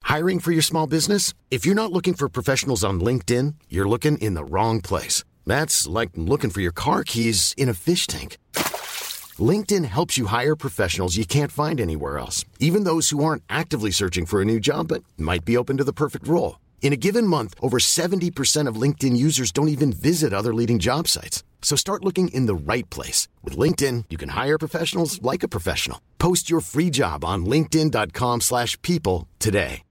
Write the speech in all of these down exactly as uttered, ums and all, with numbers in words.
Hiring for your small business? If you're not looking for professionals on LinkedIn, you're looking in the wrong place. That's like looking for your car keys in a fish tank. LinkedIn helps you hire professionals you can't find anywhere else, even those who aren't actively searching for a new job but might be open to the perfect role. In a given month, over seventy percent of LinkedIn users don't even visit other leading job sites. So start looking in the right place. With LinkedIn, you can hire professionals like a professional. Post your free job on linkedin.com slash people today.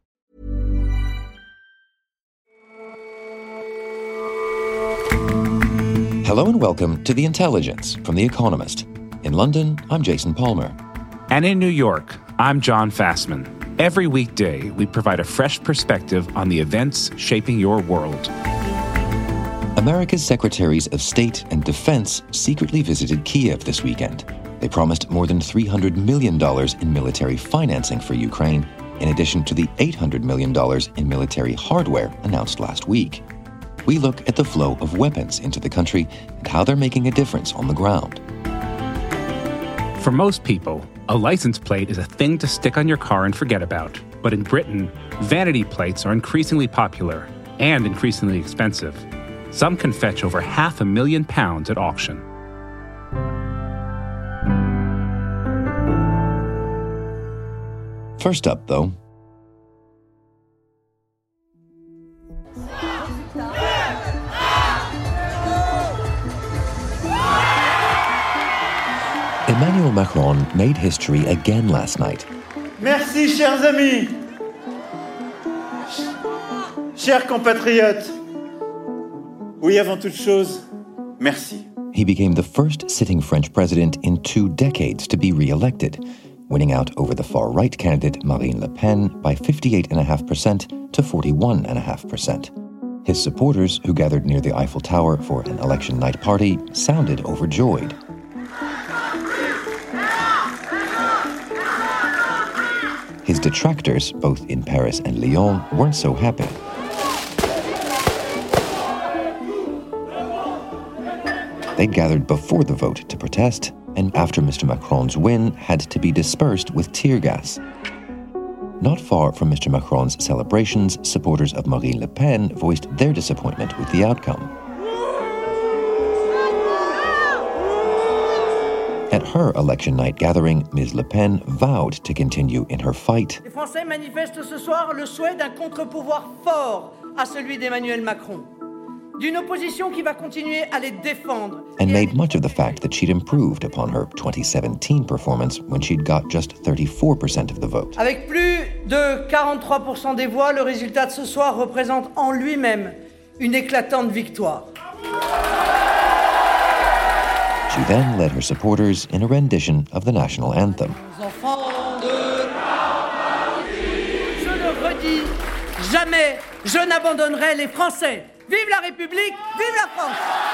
Hello and welcome to The Intelligence from The Economist. In London, I'm Jason Palmer. And in New York, I'm John Fassman. Every weekday, we provide a fresh perspective on the events shaping your world. America's Secretaries of State and Defense secretly visited Kiev this weekend. They promised more than three hundred million dollars in military financing for Ukraine, in addition to the eight hundred million dollars in military hardware announced last week. We look at the flow of weapons into the country and how they're making a difference on the ground. For most people, a license plate is a thing to stick on your car and forget about. But in Britain, vanity plates are increasingly popular and increasingly expensive. Some can fetch over half a million pounds at auction. First up, though, Emmanuel Macron made history again last night. Merci, chers amis. Chers compatriotes. Oui, avant toute chose, merci. He became the first sitting French president in two decades to be re-elected, winning out over the far-right candidate Marine Le Pen by fifty-eight point five percent to forty-one point five percent. His supporters, who gathered near the Eiffel Tower for an election night party, sounded overjoyed. His detractors, both in Paris and Lyon, weren't so happy. They'd gathered before the vote to protest, and after Mister Macron's win, had to be dispersed with tear gas. Not far from Mister Macron's celebrations, supporters of Marine Le Pen voiced their disappointment with the outcome. At her election night gathering, Miz Le Pen vowed to continue in her fight. Les Français manifestent ce soir le souhait d'un contre-pouvoir fort à celui d'Emmanuel Macron. D'une opposition qui va continuer à les défendre. And made much of the fact that she'd improved upon her twenty seventeen performance when she'd got just thirty-four percent of the vote. Avec plus de quarante-trois pour cent des voix, le résultat de ce soir représente en lui-même une éclatante victoire. She then led her supporters in a rendition of the national anthem. Je le redis, jamais je n'abandonnerai les Français. Vive la République, vive la France!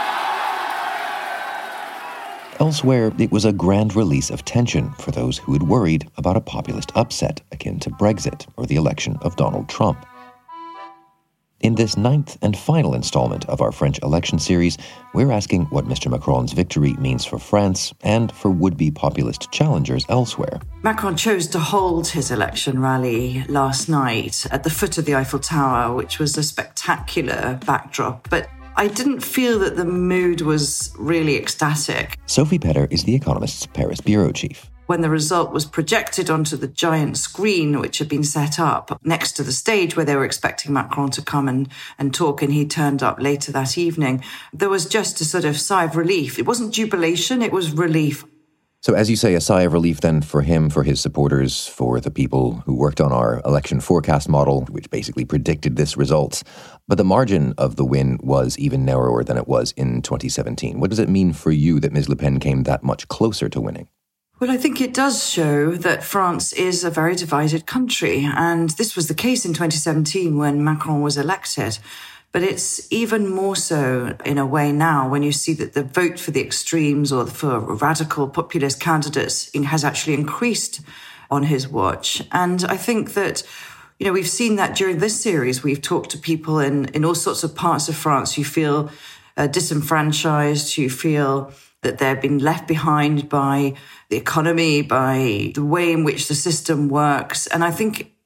Elsewhere, it was a grand release of tension for those who had worried about a populist upset akin to Brexit or the election of Donald Trump. In this ninth and final installment of our French election series, we're asking what Mister Macron's victory means for France and for would-be populist challengers elsewhere. Macron chose to hold his election rally last night at the foot of the Eiffel Tower, which was a spectacular backdrop, but I didn't feel that the mood was really ecstatic. Sophie Petter is The Economist's Paris bureau chief. When the result was projected onto the giant screen which had been set up next to the stage where they were expecting Macron to come and, and talk, and he turned up later that evening, there was just a sort of sigh of relief. It wasn't jubilation, it was relief. So as you say, a sigh of relief then for him, for his supporters, for the people who worked on our election forecast model, which basically predicted this result. But the margin of the win was even narrower than it was in twenty seventeen. What does it mean for you that Miz Le Pen came that much closer to winning? Well, I think it does show that France is a very divided country. And this was the case in twenty seventeen when Macron was elected. But it's even more so in a way now when you see that the vote for the extremes or for radical populist candidates has actually increased on his watch. And I think that, you know, we've seen that during this series. We've talked to people in, in all sorts of parts of France who feel uh, disenfranchised, who feel that they've been left behind by the economy, by the way in which the system works. And I think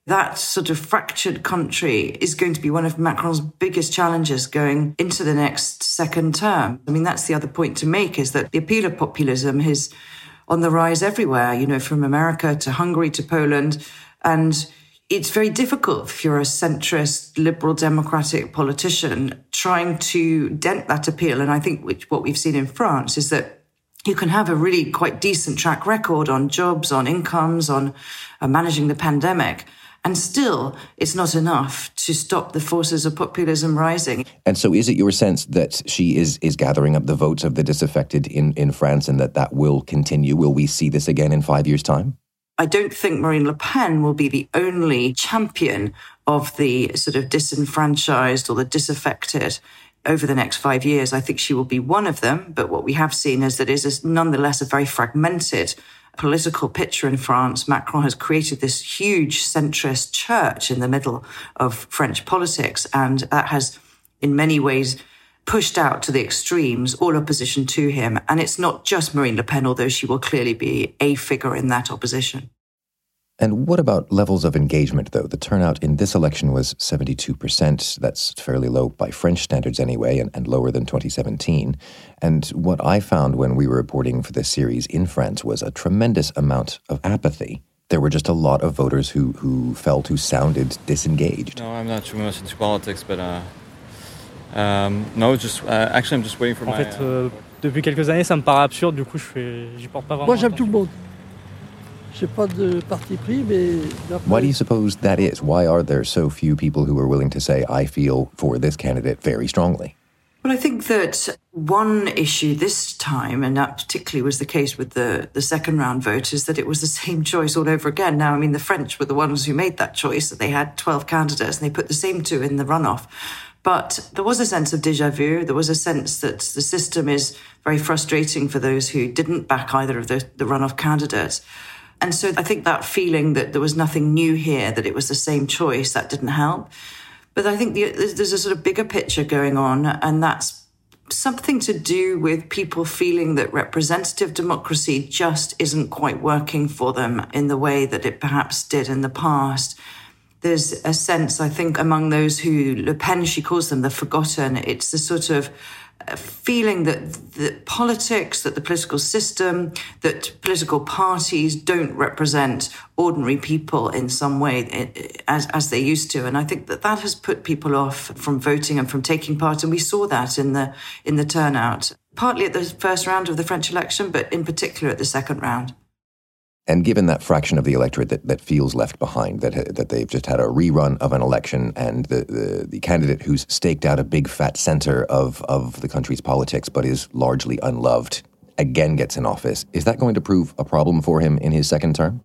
That sort of fractured country is going to be one of Macron's biggest challenges going into the next second term. I mean, that's the other point to make, is that the appeal of populism is on the rise everywhere, you know, from America to Hungary to Poland. And it's very difficult if you're a centrist, liberal, democratic politician trying to dent that appeal. And I think which, what we've seen in France is that you can have a really quite decent track record on jobs, on incomes, on uh, managing the pandemic. And still, it's not enough to stop the forces of populism rising. And so is it your sense that she is is gathering up the votes of the disaffected in, in France and that that will continue? Will we see this again in five years' time? I don't think Marine Le Pen will be the only champion of the sort of disenfranchised or the disaffected over the next five years. I think she will be one of them. But what we have seen is that it is nonetheless a very fragmented political picture in France. Macron has created this huge centrist church in the middle of French politics, and that has in many ways pushed out to the extremes all opposition to him. And it's not just Marine Le Pen, although she will clearly be a figure in that opposition. And what about levels of engagement, though? The turnout in this election was seventy-two percent. That's fairly low by French standards anyway, and, and lower than twenty seventeen. And what I found when we were reporting for this series in France was a tremendous amount of apathy. There were just a lot of voters who, who felt, who sounded disengaged. No, I'm not too much into politics, but uh, um, no, just uh, actually I'm just waiting for en my... En fait, euh, depuis quelques années, ça me paraît absurde, du coup, je fais, j'y porte pas vraiment. Moi, j'aime tout le monde. J'ai pas de parti pris, mais... Why do you suppose that is? Why are there so few people who are willing to say, I feel for this candidate very strongly? Well, I think that one issue this time, and that particularly was the case with the, the second round vote, is that it was the same choice all over again. Now, I mean, the French were the ones who made that choice. They had twelve candidates and they put the same two in the runoff. But there was a sense of déjà vu. There was a sense that the system is very frustrating for those who didn't back either of the, the runoff candidates. And so I think that feeling that there was nothing new here, that it was the same choice, that didn't help. But I think the, there's a sort of bigger picture going on, and that's something to do with people feeling that representative democracy just isn't quite working for them in the way that it perhaps did in the past. There's a sense, I think, among those who, Le Pen, she calls them the forgotten, it's the sort of feeling that the politics, that the political system, that political parties don't represent ordinary people in some way as, as they used to. And I think that that has put people off from voting and from taking part. And we saw that in the in the turnout, partly at the first round of the French election, but in particular at the second round. And given that fraction of the electorate that, that feels left behind, that that they've just had a rerun of an election, and the, the, the candidate who's staked out a big fat center of, of the country's politics but is largely unloved again gets in office, is that going to prove a problem for him in his second term?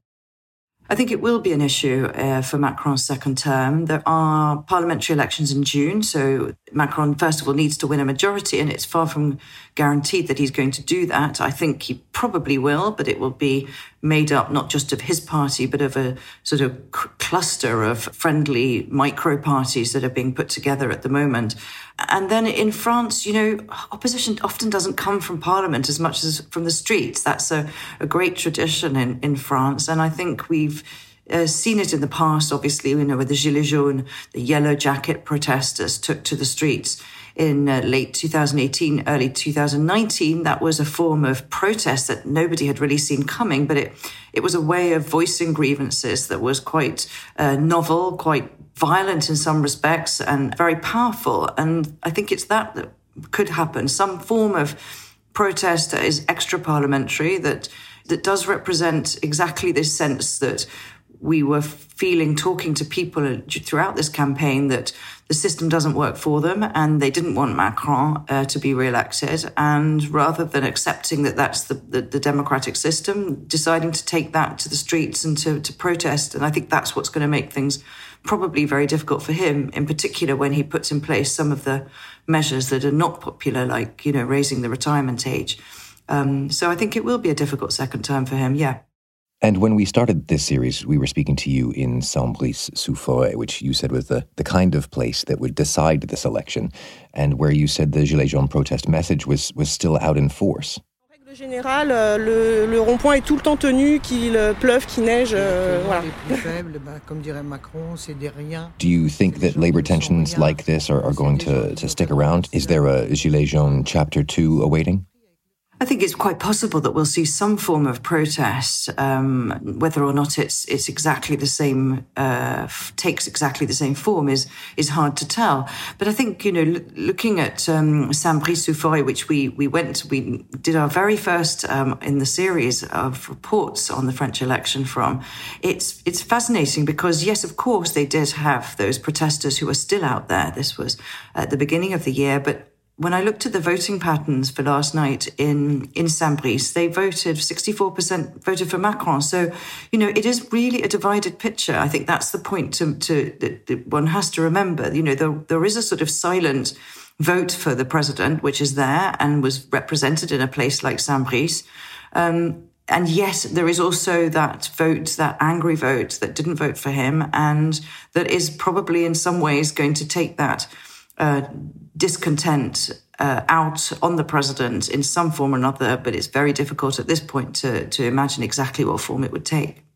I think it will be an issue uh, for Macron's second term. There are parliamentary elections in June, so Macron, first of all, needs to win a majority, and it's far from guaranteed that he's going to do that. I think he probably will, but it will be made up not just of his party, but of a sort of c- cluster of friendly micro-parties that are being put together at the moment. And then in France, you know, opposition often doesn't come from parliament as much as from the streets. That's a, a great tradition in, in France. And I think we've uh, seen it in the past, obviously, you know, with the Gilets jaunes, the yellow jacket protesters took to the streets in uh, late two thousand eighteen, early two thousand nineteen. That was a form of protest that nobody had really seen coming, but it, it was a way of voicing grievances that was quite uh, novel, quite violent in some respects, and very powerful. And I think it's that that could happen, some form of protest that is extra-parliamentary, that that does represent exactly this sense that we were feeling, talking to people throughout this campaign, that the system doesn't work for them and they didn't want Macron uh, to be re-elected. And rather than accepting that that's the, the, the democratic system, deciding to take that to the streets and to, to protest. And I think that's what's going to make things probably very difficult for him, in particular when he puts in place some of the measures that are not popular, like, you know, raising the retirement age. Um, so I think it will be a difficult second term for him, yeah. And when we started this series, we were speaking to you in Saint-Brice-sous-Forêt, which you said was the, the kind of place that would decide this election, and where you said the Gilets jaunes protest message was, was still out in force. En général, le, le rond-point est tout le temps tenu, qu'il pleuve, qu'il neige, euh, voilà. Les plus faibles, bah, comme dirait Macron, c'est des riens. Do you think that labor tensions like this are, are going to, to stick around? Is there a Gilets jaunes chapter two awaiting? I think it's quite possible that we'll see some form of protest, um, whether or not it's it's exactly the same, uh, takes exactly the same form is is hard to tell. But I think, you know, l- looking at um, Saint-Brice-sous-Forêt, which we we went, we did our very first um, in the series of reports on the French election from. It's it's fascinating because yes, of course, they did have those protesters who are still out there. This was at the beginning of the year, but when I looked at the voting patterns for last night in, in Saint-Brice, they voted, sixty-four percent voted for Macron. So, you know, it is really a divided picture. I think that's the point to, to that, that one has to remember. You know, there, there is a sort of silent vote for the president, which is there and was represented in a place like Saint-Brice. Um, and yet there is also that vote, that angry vote that didn't vote for him and that is probably in some ways going to take that Uh, discontent uh, out on the president in some form or another, but it's very difficult at this point to, to imagine exactly what form it would take.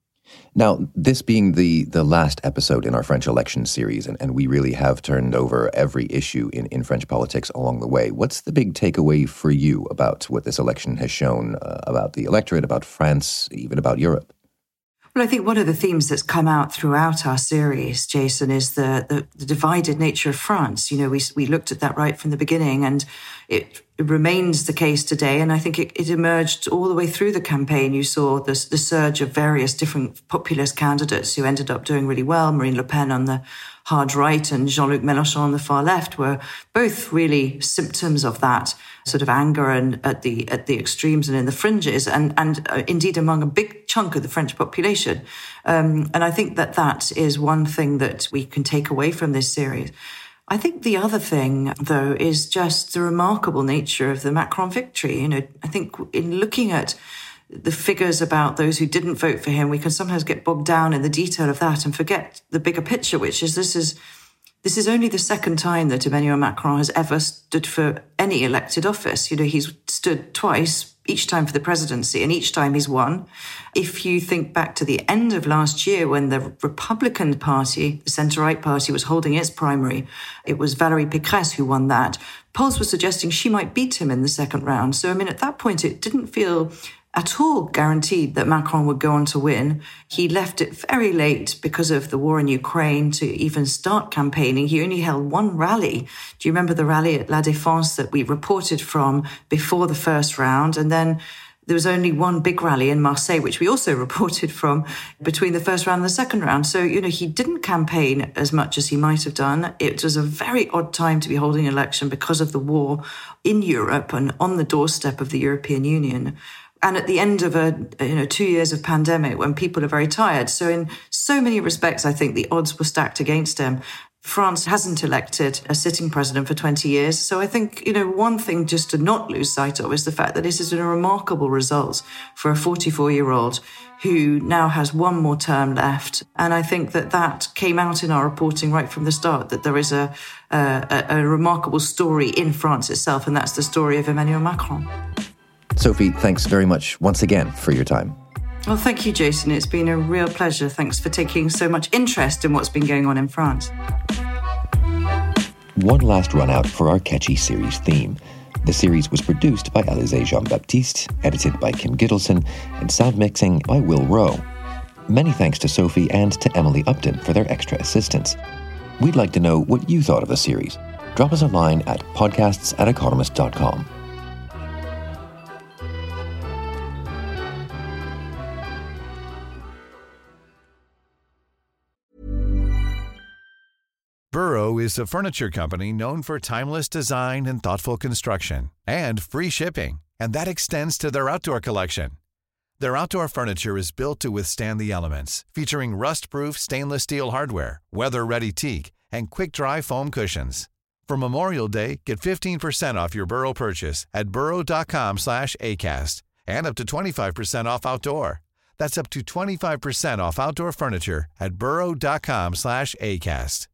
Now, this being the, the last episode in our French election series, and, and we really have turned over every issue in, in French politics along the way, what's the big takeaway for you about what this election has shown uh, about the electorate, about France, even about Europe? Well, I think one of the themes that's come out throughout our series, Jason, is the, the, the divided nature of France. You know, we we looked at that right from the beginning, and it, it remains the case today. And I think it, it emerged all the way through the campaign. You saw the, the surge of various different populist candidates who ended up doing really well. Marine Le Pen on the hard right and Jean-Luc Mélenchon on the far left were both really symptoms of that sort of anger and at the at the extremes and in the fringes, and and uh, indeed among a big chunk of the French population. Um, and I think that that is one thing that we can take away from this series. I think the other thing, though, is just the remarkable nature of the Macron victory. You know, I think in looking at the figures about those who didn't vote for him, we can sometimes get bogged down in the detail of that and forget the bigger picture, which is this is this is only the second time that Emmanuel Macron has ever stood for any elected office. You know, he's stood twice, each time for the presidency, and each time he's won. If you think back to the end of last year when the Republican Party, the centre-right party, was holding its primary, it was Valérie Pécresse who won that. Polls were suggesting she might beat him in the second round. So, I mean, at that point, it didn't feel at all guaranteed that Macron would go on to win. He left it very late because of the war in Ukraine to even start campaigning. He only held one rally. Do you remember the rally at La Défense that we reported from before the first round? And then there was only one big rally in Marseille, which we also reported from between the first round and the second round. So, you know, he didn't campaign as much as he might have done. It was a very odd time to be holding an election because of the war in Europe and on the doorstep of the European Union. And at the end of a, you know, two years of pandemic when people are very tired. So in so many respects, I think the odds were stacked against him. France hasn't elected a sitting president for twenty years. So I think, you know, one thing just to not lose sight of is the fact that this has been a remarkable result for a forty-four-year-old who now has one more term left. And I think that that came out in our reporting right from the start, that there is a, a, a remarkable story in France itself, and that's the story of Emmanuel Macron. Sophie, thanks very much once again for your time. Well, thank you, Jason. It's been a real pleasure. Thanks for taking so much interest in what's been going on in France. One last run out for our catchy series theme. The series was produced by Alizé Jean-Baptiste, edited by Kim Gittleson, and sound mixing by Will Rowe. Many thanks to Sophie and to Emily Upton for their extra assistance. We'd like to know what you thought of the series. Drop us a line at podcasts at economist dot com. Burrow is a furniture company known for timeless design and thoughtful construction, and free shipping, and that extends to their outdoor collection. Their outdoor furniture is built to withstand the elements, featuring rust-proof stainless steel hardware, weather-ready teak, and quick-dry foam cushions. For Memorial Day, get fifteen percent off your Burrow purchase at burrow.com slash ACAST and up to twenty-five percent off outdoor. That's up to twenty-five percent off outdoor furniture at burrow.com slash ACAST.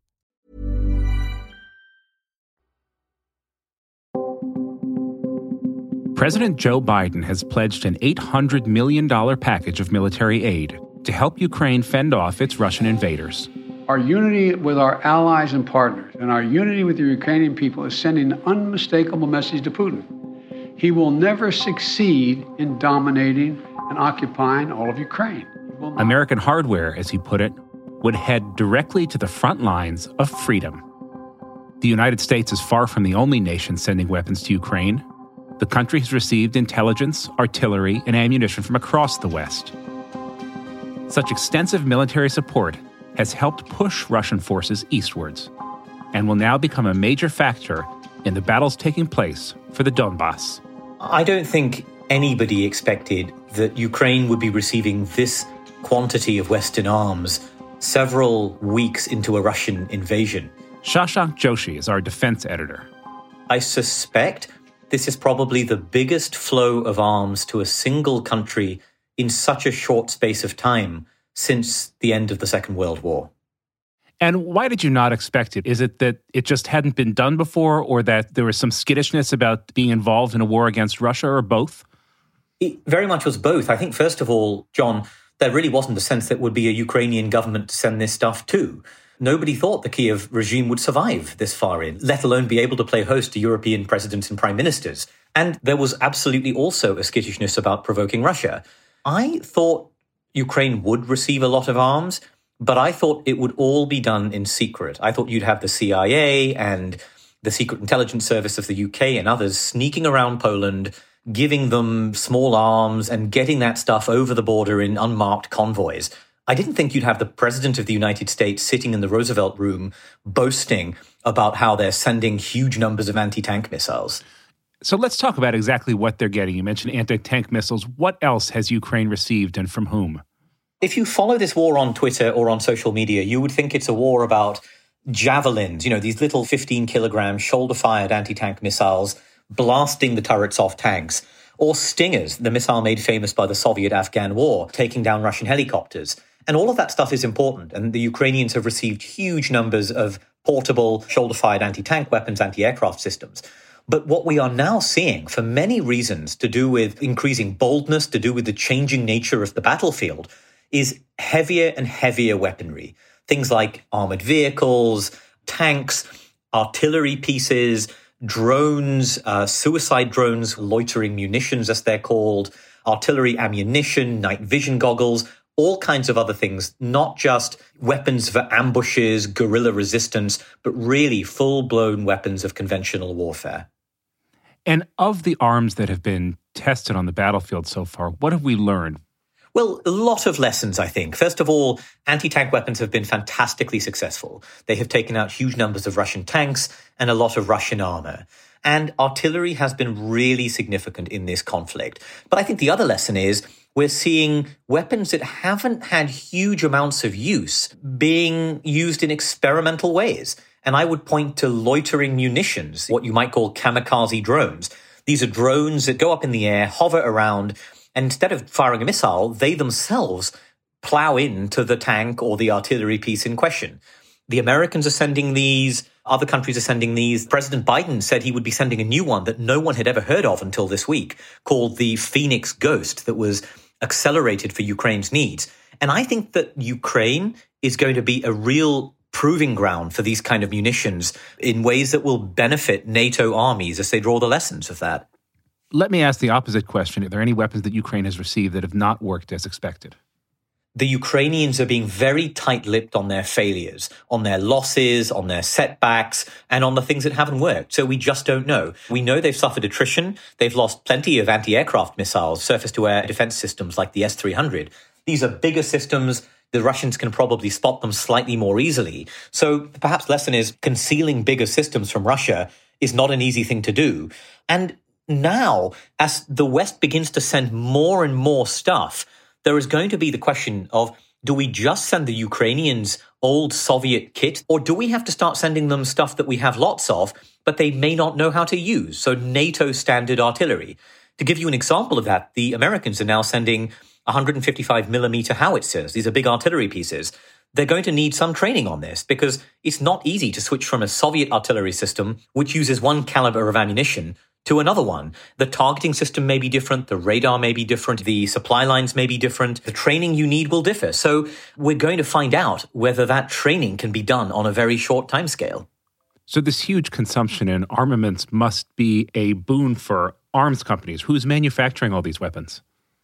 President Joe Biden has pledged an eight hundred million dollars package of military aid to help Ukraine fend off its Russian invaders. Our unity with our allies and partners and our unity with the Ukrainian people is sending an unmistakable message to Putin. He will never succeed in dominating and occupying all of Ukraine. American hardware, as he put it, would head directly to the front lines of freedom. The United States is far from the only nation sending weapons to Ukraine. The country has received intelligence, artillery, and ammunition from across the West. Such extensive military support has helped push Russian forces eastwards and will now become a major factor in the battles taking place for the Donbass. I don't think anybody expected that Ukraine would be receiving this quantity of Western arms several weeks into a Russian invasion. Shashank Joshi is our defense editor. I suspect this is probably the biggest flow of arms to a single country in such a short space of time since the end of the Second World War. And why did you not expect it? Is it that it just hadn't been done before, or that there was some skittishness about being involved in a war against Russia, or both? It very much was both. I think, first of all, John, there really wasn't a sense that would be a Ukrainian government to send this stuff to. Nobody thought the Kiev regime would survive this far in, let alone be able to play host to European presidents and prime ministers. And there was absolutely also a skittishness about provoking Russia. I thought Ukraine would receive a lot of arms, but I thought it would all be done in secret. I thought you'd have the C I A and the Secret Intelligence Service of the U K and others sneaking around Poland, giving them small arms and getting that stuff over the border in unmarked convoys. I didn't think you'd have the President of the United States sitting in the Roosevelt Room boasting about how they're sending huge numbers of anti-tank missiles. So let's talk about exactly what they're getting. You mentioned anti-tank missiles. What else has Ukraine received and from whom? If you follow this war on Twitter or on social media, you would think it's a war about javelins, you know, these little fifteen kilogram shoulder-fired anti-tank missiles blasting the turrets off tanks, or Stingers, the missile made famous by the Soviet-Afghan war, taking down Russian helicopters. And all of that stuff is important, and the Ukrainians have received huge numbers of portable shoulder-fired anti-tank weapons, anti-aircraft systems. But what we are now seeing, for many reasons, to do with increasing boldness, to do with the changing nature of the battlefield, is heavier and heavier weaponry. Things like armored vehicles, tanks, artillery pieces, drones, uh, suicide drones, loitering munitions, as they're called, artillery ammunition, night vision goggles, all kinds of other things, not just weapons for ambushes, guerrilla resistance, but really full-blown weapons of conventional warfare. And of the arms that have been tested on the battlefield so far, what have we learned? Well, a lot of lessons, I think. First of all, anti-tank weapons have been fantastically successful. They have taken out huge numbers of Russian tanks and a lot of Russian armor. And artillery has been really significant in this conflict. But I think the other lesson is we're seeing weapons that haven't had huge amounts of use being used in experimental ways. And I would point to loitering munitions, what you might call kamikaze drones. These are drones that go up in the air, hover around, and instead of firing a missile, they themselves plow into the tank or the artillery piece in question. The Americans are sending these. Other countries are sending these. President Biden said he would be sending a new one that no one had ever heard of until this week, called the Phoenix Ghost, that was accelerated for Ukraine's needs. And I think that Ukraine is going to be a real proving ground for these kind of munitions in ways that will benefit NATO armies as they draw the lessons of that. Let me ask the opposite question. Are there any weapons that Ukraine has received that have not worked as expected? The Ukrainians are being very tight-lipped on their failures, on their losses, on their setbacks, and on the things that haven't worked. So we just don't know. We know they've suffered attrition. They've lost plenty of anti-aircraft missiles, surface-to-air defense systems like the S three hundred. These are bigger systems. The Russians can probably spot them slightly more easily. So perhaps the lesson is concealing bigger systems from Russia is not an easy thing to do. And now, as the West begins to send more and more stuff, there is going to be the question of, do we just send the Ukrainians old Soviet kit, or do we have to start sending them stuff that we have lots of, but they may not know how to use? So NATO standard artillery. To give you an example of that, the Americans are now sending one fifty-five millimeter howitzers. These are big artillery pieces. They're going to need some training on this because it's not easy to switch from a Soviet artillery system, which uses one caliber of ammunition, to another one. The targeting system may be different, the radar may be different, the supply lines may be different, the training you need will differ. So we're going to find out whether that training can be done on a very short timescale. So this huge consumption in armaments must be a boon for arms companies. Who's manufacturing all these weapons?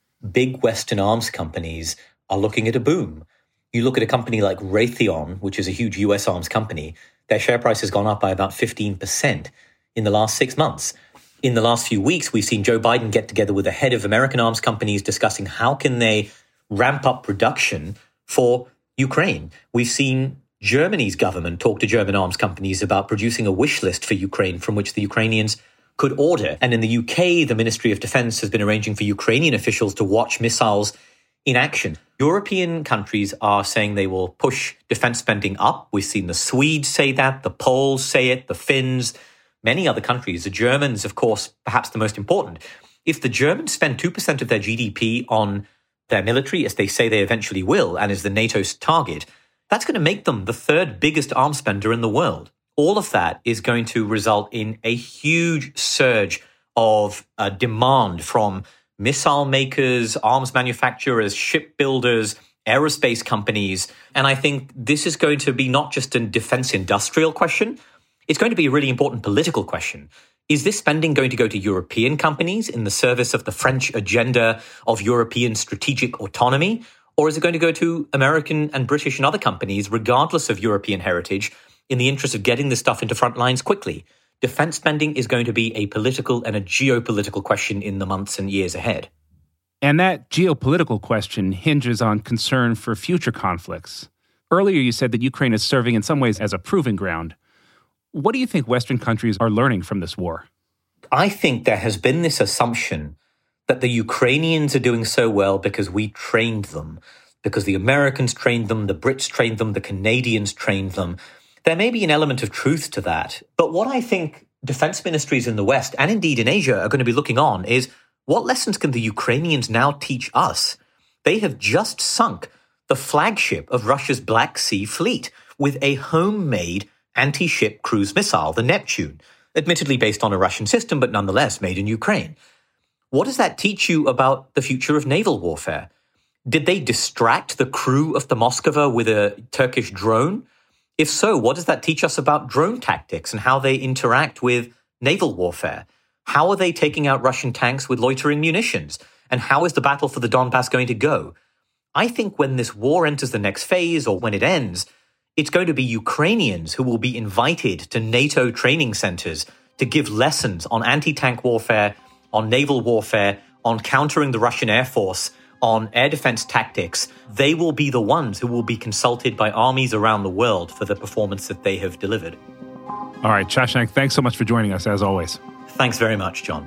Big Western arms companies are looking at a boom. You look at a company like Raytheon, which is a huge U S arms company, their share price has gone up by about fifteen percent in the last six months. In the last few weeks, we've seen Joe Biden get together with the head of American arms companies discussing how can they ramp up production for Ukraine. We've seen Germany's government talk to German arms companies about producing a wish list for Ukraine from which the Ukrainians could order. And in the U K, the Ministry of Defense has been arranging for Ukrainian officials to watch missiles in action. European countries are saying they will push defense spending up. We've seen the Swedes say that, the Poles say it, the Finns, many other countries. The Germans, of course, perhaps the most important. If the Germans spend two percent of their G D P on their military, as they say they eventually will, and is the NATO's target, that's going to make them the third biggest arms spender in the world. All of that is going to result in a huge surge of uh, demand from missile makers, arms manufacturers, shipbuilders, aerospace companies. And I think this is going to be not just a defense industrial question. It's going to be a really important political question. Is this spending going to go to European companies in the service of the French agenda of European strategic autonomy? Or is it going to go to American and British and other companies, regardless of European heritage, in the interest of getting this stuff into front lines quickly? Defense spending is going to be a political and a geopolitical question in the months and years ahead. And that geopolitical question hinges on concern for future conflicts. Earlier, you said that Ukraine is serving in some ways as a proving ground. What do you think Western countries are learning from this war? I think there has been this assumption that the Ukrainians are doing so well because we trained them, because the Americans trained them, the Brits trained them, the Canadians trained them. There may be an element of truth to that. But what I think defense ministries in the West, and indeed in Asia, are going to be looking on is, what lessons can the Ukrainians now teach us? They have just sunk the flagship of Russia's Black Sea fleet with a homemade anti-ship cruise missile, the Neptune, admittedly based on a Russian system, but nonetheless made in Ukraine. What does that teach you about the future of naval warfare? Did they distract the crew of the Moskva with a Turkish drone? If so, what does that teach us about drone tactics and how they interact with naval warfare? How are they taking out Russian tanks with loitering munitions? And how is the battle for the Donbass going to go? I think when this war enters the next phase, or when it ends, it's going to be Ukrainians who will be invited to NATO training centers to give lessons on anti-tank warfare, on naval warfare, on countering the Russian Air Force, on air defense tactics. They will be the ones who will be consulted by armies around the world for the performance that they have delivered. All right, Shashank, thanks so much for joining us, as always. Thanks very much, John.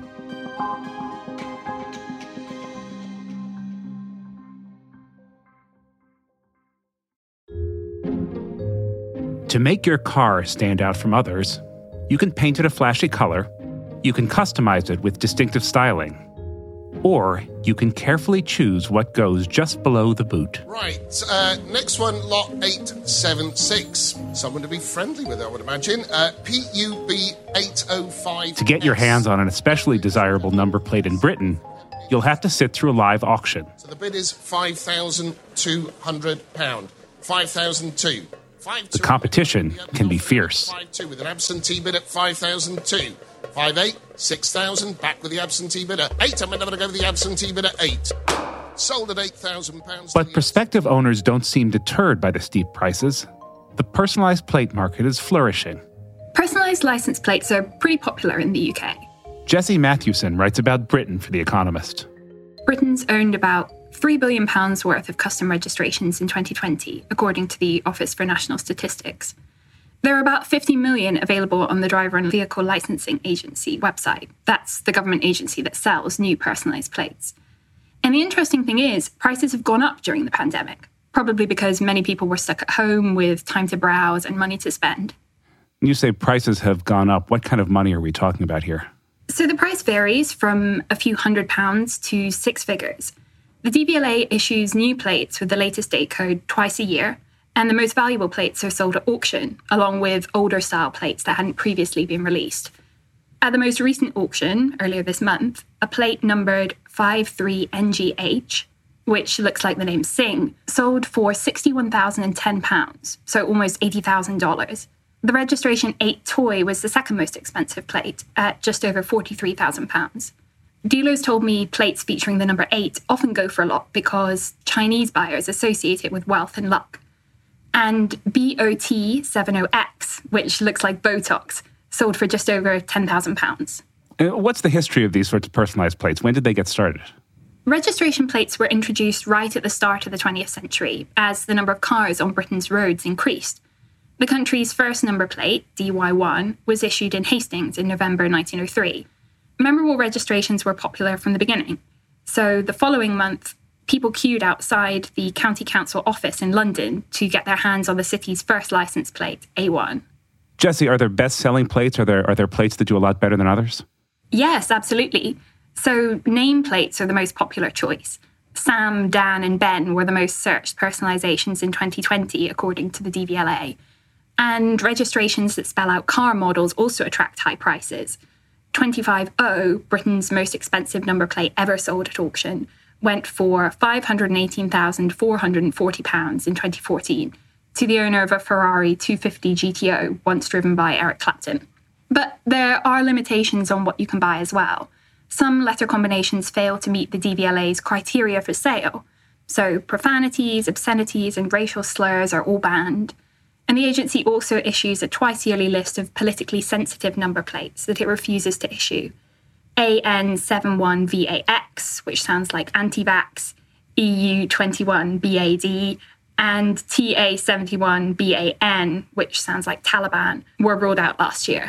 To make your car stand out from others, you can paint it a flashy color, you can customize it with distinctive styling, or you can carefully choose what goes just below the boot. Right, uh, next one, lot eight seven six. Someone to be friendly with, I would imagine. Uh, P U B eight oh five. To get your hands on an especially desirable number plate in Britain, you'll have to sit through a live auction. So the bid is five thousand two hundred pounds. five thousand two. The competition can be fierce. five two with an absentee bid at five thousand two. five eight, six thousand, back with the absentee bidder. eight, I'm going to go with the absentee bidder. eight. Sold at eight thousand pounds. But prospective owners don't seem deterred by the steep prices. The personalised plate market is flourishing. Personalised licence plates are pretty popular in the U K. Jessie Matthewson writes about Britain for The Economist. Britain's owned about three billion pounds worth of custom registrations in twenty twenty, according to the Office for National Statistics. There are about fifty million available on the Driver and Vehicle Licensing Agency website. That's the government agency that sells new personalised plates. And the interesting thing is, prices have gone up during the pandemic, probably because many people were stuck at home with time to browse and money to spend. When you say prices have gone up, what kind of money are we talking about here? So the price varies from a few hundred pounds to six figures. The D V L A issues new plates with the latest date code twice a year, and the most valuable plates are sold at auction, along with older style plates that hadn't previously been released. At the most recent auction, earlier this month, a plate numbered five three N G H, which looks like the name Sing, sold for sixty-one thousand ten pounds, so almost eighty thousand dollars. The registration eight toy was the second most expensive plate, at just over forty-three thousand pounds. Dealers told me plates featuring the number eight often go for a lot because Chinese buyers associate it with wealth and luck. And B O T seventy X, which looks like Botox, sold for just over ten thousand pounds. What's the history of these sorts of personalized plates? When did they get started? Registration plates were introduced right at the start of the twentieth century as the number of cars on Britain's roads increased. The country's first number plate, D Y one, was issued in Hastings in November nineteen oh three. Memorable registrations were popular from the beginning. So the following month, people queued outside the County Council office in London to get their hands on the city's first license plate, A one. Jesse, are there best-selling plates? Are there, are there plates that do a lot better than others? Yes, absolutely. So name plates are the most popular choice. Sam, Dan, and Ben were the most searched personalizations in twenty twenty, according to the D V L A. And registrations that spell out car models also attract high prices. twenty-five O, Britain's most expensive number plate ever sold at auction, went for five hundred eighteen thousand four hundred forty pounds in twenty fourteen to the owner of a Ferrari two fifty G T O once driven by Eric Clapton. But there are limitations on what you can buy as well. Some letter combinations fail to meet the D V L A's criteria for sale. So profanities, obscenities, and racial slurs are all banned. And the agency also issues a twice-yearly list of politically sensitive number plates that it refuses to issue. A N seventy-one V A X, which sounds like anti-vax, E U twenty-one B A D, and T A seventy-one B A N, which sounds like Taliban, were rolled out last year.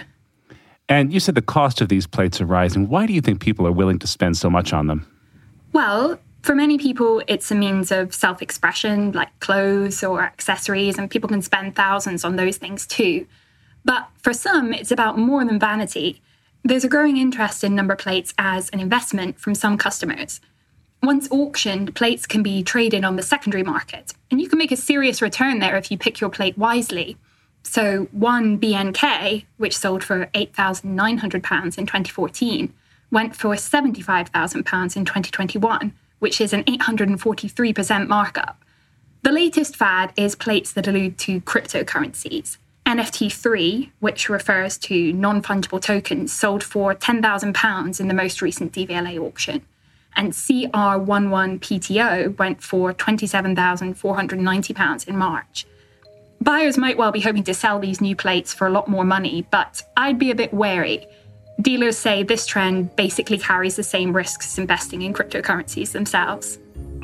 And you said the cost of these plates are rising. Why do you think people are willing to spend so much on them? Well, for many people, it's a means of self-expression, like clothes or accessories, and people can spend thousands on those things too. But for some, it's about more than vanity. There's a growing interest in number plates as an investment from some customers. Once auctioned, plates can be traded on the secondary market, and you can make a serious return there if you pick your plate wisely. So one B N K, which sold for eight thousand nine hundred pounds in twenty fourteen, went for seventy-five thousand pounds in twenty twenty-one, which is an eight hundred forty-three percent markup. The latest fad is plates that allude to cryptocurrencies. N F T three, which refers to non-fungible tokens, sold for ten thousand pounds in the most recent D V L A auction. And C R eleven P T O went for twenty-seven thousand four hundred ninety pounds in March. Buyers might well be hoping to sell these new plates for a lot more money, but I'd be a bit wary. Dealers say this trend basically carries the same risks as investing in cryptocurrencies themselves.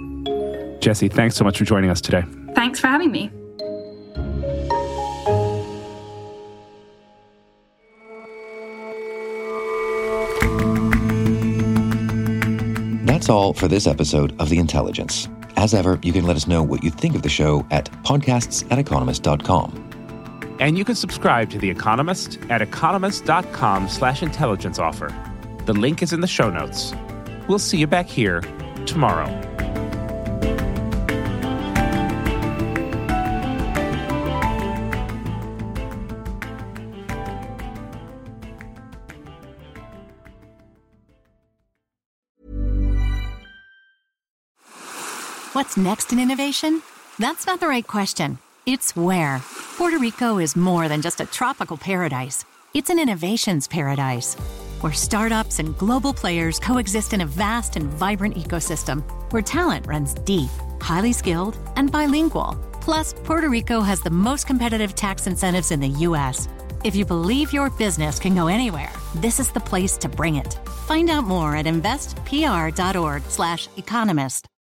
Jesse, thanks so much for joining us today. Thanks for having me. That's all for this episode of The Intelligence. As ever, you can let us know what you think of the show at podcasts at economist dot com. And you can subscribe to The Economist at economist.com slash intelligence offer. The link is in the show notes. We'll see you back here tomorrow. What's next in innovation? That's not the right question. It's where. Puerto Rico is more than just a tropical paradise. It's an innovations paradise, where startups and global players coexist in a vast and vibrant ecosystem, where talent runs deep, highly skilled, and bilingual. Plus, Puerto Rico has the most competitive tax incentives in the U S. If you believe your business can go anywhere, this is the place to bring it. Find out more at investpr.org slash economist.